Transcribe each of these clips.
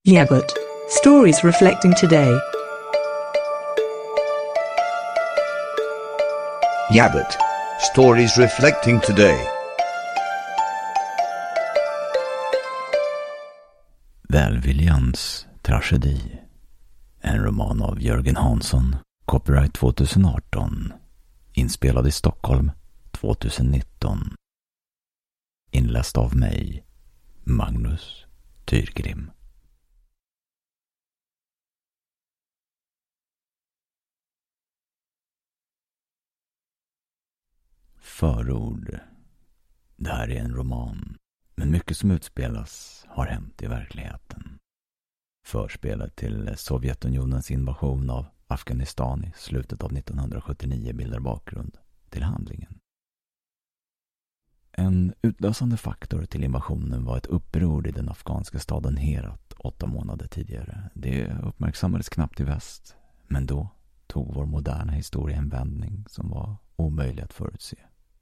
Yabbut. Stories reflecting today. Yabbut. Stories reflecting today. Välviljans tragedi. En roman av Jörgen Hansson. Copyright 2018. Inspelad i Stockholm 2019. Inläst av mig, Magnus Tyrgrim. Förord. Det här är en roman, men mycket som utspelas har hänt i verkligheten. Förspelet till Sovjetunionens invasion av Afghanistan i slutet av 1979 bildar bakgrund till handlingen. En utlösande faktor till invasionen var ett uppror i den afghanska staden Herat 8 månader tidigare. Det uppmärksammades knappt i väst, men då tog vår moderna historia en vändning som var omöjlig att förutse.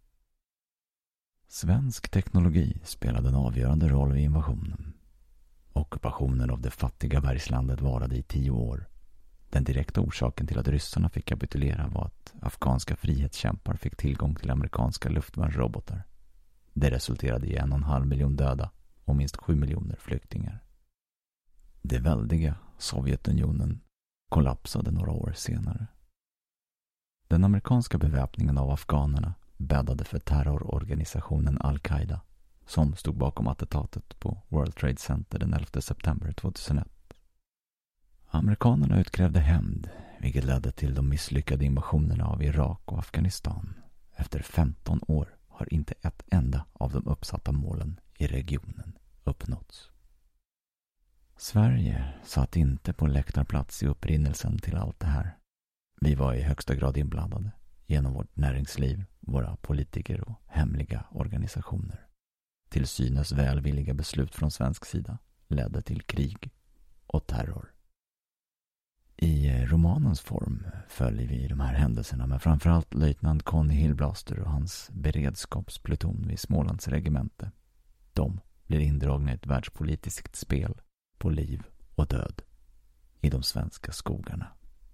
Svensk teknologi spelade en avgörande roll vid invasionen. Ockupationen av det fattiga bergslandet varade i 10 år. Den direkta orsaken till att ryssarna fick kapitulera var att afghanska frihetskämpar fick tillgång till amerikanska luftvärnsrobotar. Det resulterade i 1,5 miljon döda och minst 7 miljoner flyktingar. Det väldiga Sovjetunionen kollapsade några år senare. Den amerikanska beväpningen av afghanerna bäddade för terrororganisationen Al-Qaida som stod bakom attentatet på World Trade Center den 11 september 2001. Amerikanerna utkrävde hämnd, vilket ledde till de misslyckade invasionerna av Irak och Afghanistan. Efter 15 år har inte ett enda av de uppsatta målen i regionen uppnåtts. Sverige satt inte på läktarplats i upprinnelsen till allt det här. Vi var i högsta grad inblandade genom vårt näringsliv, våra politiker och hemliga organisationer. Till synes välvilliga beslut från svensk sida ledde till krig och terror. I romanens form följer vi de här händelserna med framförallt löjtnant Conny Hillblaster och hans beredskapspluton vid Smålands regemente. De blir indragna i ett världspolitiskt spel på liv och död i de svenska skogarna.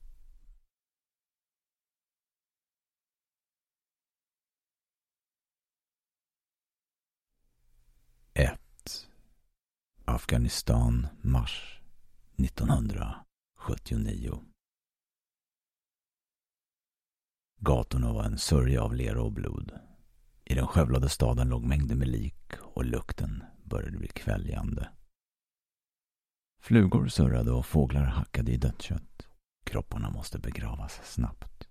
Afghanistan, mars 1979. Gatorna var en sörja av lera och blod. I den skövlade staden låg mängder med lik och lukten började bli kväljande. Flugor surrade och fåglar hackade i dödskött. Kropparna måste begravas snabbt.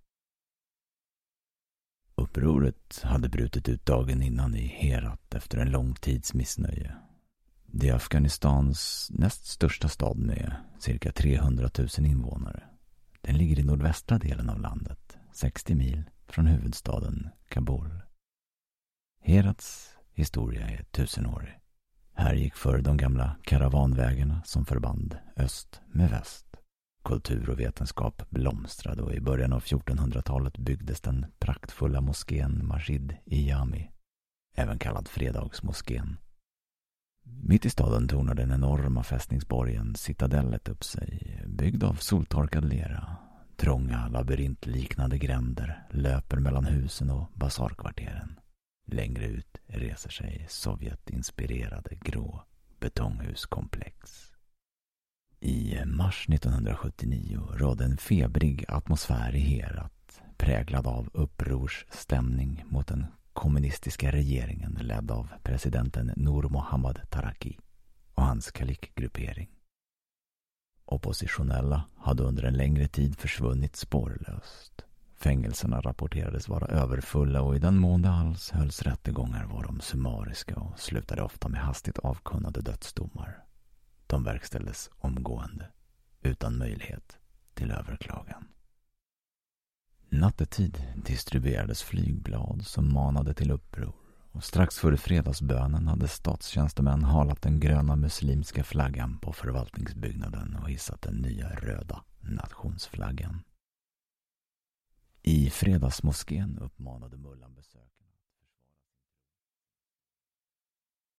Upproret hade brutit ut dagen innan i Herat efter en lång tids missnöje. Det är Afghanistans näst största stad med cirka 300 000 invånare. Den ligger i nordvästra delen av landet, 60 mil från huvudstaden Kabul. Herats historia är 1000-årig. Här gick förr de gamla karavanvägarna som förband öst med väst. Kultur och vetenskap blomstrade och i början av 1400-talet byggdes den praktfulla moskén Masjid-i-Jami, även kallad Fredagsmoskén. Mitt i staden tornar den enorma fästningsborgen Citadellet upp sig, byggd av soltorkad lera. Trånga labyrintliknande gränder löper mellan husen och basarkvarteren. Längre ut reser sig Sovjet-inspirerade grå betonghuskomplex. I mars 1979 rådde en febrig atmosfär i Herat, präglad av upprorsstämning mot den kommunistiska regeringen ledd av presidenten Nur Mohammad Taraki och hans Kalik-gruppering. Oppositionella hade under en längre tid försvunnit spårlöst. Fängelserna rapporterades vara överfulla och i den mån det alls hölls rättegångar var de summariska och slutade ofta med hastigt avkunnade dödsdomar. De verkställdes omgående, utan möjlighet till överklagan. Nattetid distribuerades flygblad som manade till uppror och strax före fredagsbönen hade statstjänstemän halat den gröna muslimska flaggan på förvaltningsbyggnaden och hissat den nya röda nationsflaggan. I fredagsmoskén uppmanade mullan besökarna